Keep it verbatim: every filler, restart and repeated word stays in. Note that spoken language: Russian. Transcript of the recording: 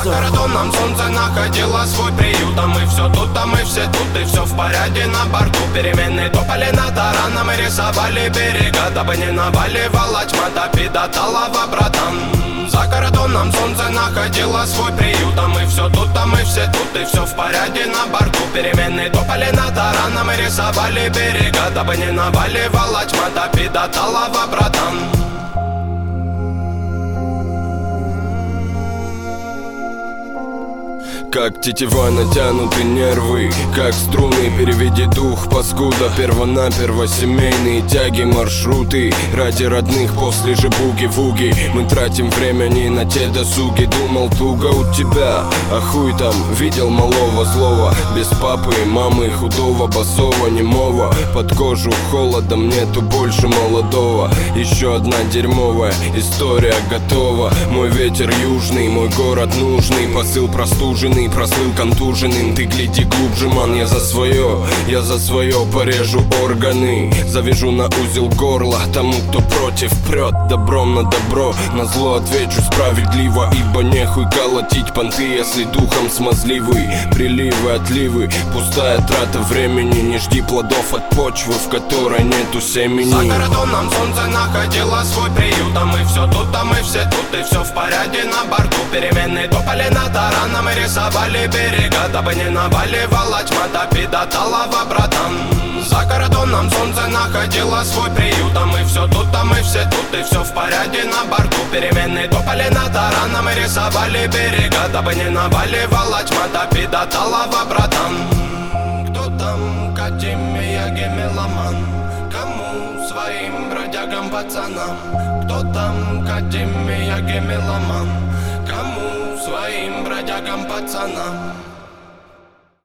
За кордоном солнце находило свой приют, а мы все тут, а мы все тут, и все в порядке на борту. Переменные топали над тараном и рисовали берега, дабы не наваливала тьма, топи до талого, братан. За кордоном солнце находило свой приют, а мы все тут, а мы все тут, и все в порядке на борту. Переменные топали над тараном и рисовали берега, дабы не наваливала тьма, топи до талого, братан. Как тетива натянуты нервы, как струны, переведи дух, паскуда. Первонаперво семейные тяги, маршруты ради родных после же буги-вуги. Мы тратим время не на те досуги. Думал, туго у тебя, а хуй там, видел малого злого. Без папы, мамы, худого, босого, немого. Под кожу холодом нету больше молодого. Еще одна дерьмовая история готова. Мой ветер южный, мой город нужный. Посыл простуженный, прослыл контуженным. Ты гляди глубже, ман, я за свое, я за свое порежу органы. Завяжу на узел горла тому, кто против прет. Добром на добро, на зло отвечу справедливо. Ибо нехуй колотить понты, если духом смазливый. Приливы, отливы, пустая трата времени. Не жди плодов от почвы, в которой нету семени. За кордоном солнце находило свой приют, а мы все тут, а мы все тут, и все в порядке на борту. Переменные топали над тараном и рисовали берега, дабы не наваливала тьма, топи до талого, братан. За кордоном солнце находило свой приют, а мы все тут, а мы все тут, и все в порядке на борту. Переменные топали над тараном и рисовали берега, дабы не наваливала тьма, топи до талого, братан. Кто там, Академия Гемеломан? Кому? Своим бродягам, пацанам. Кто там, Академия Гемеломан? Кому? Своим бродягам, пацанам.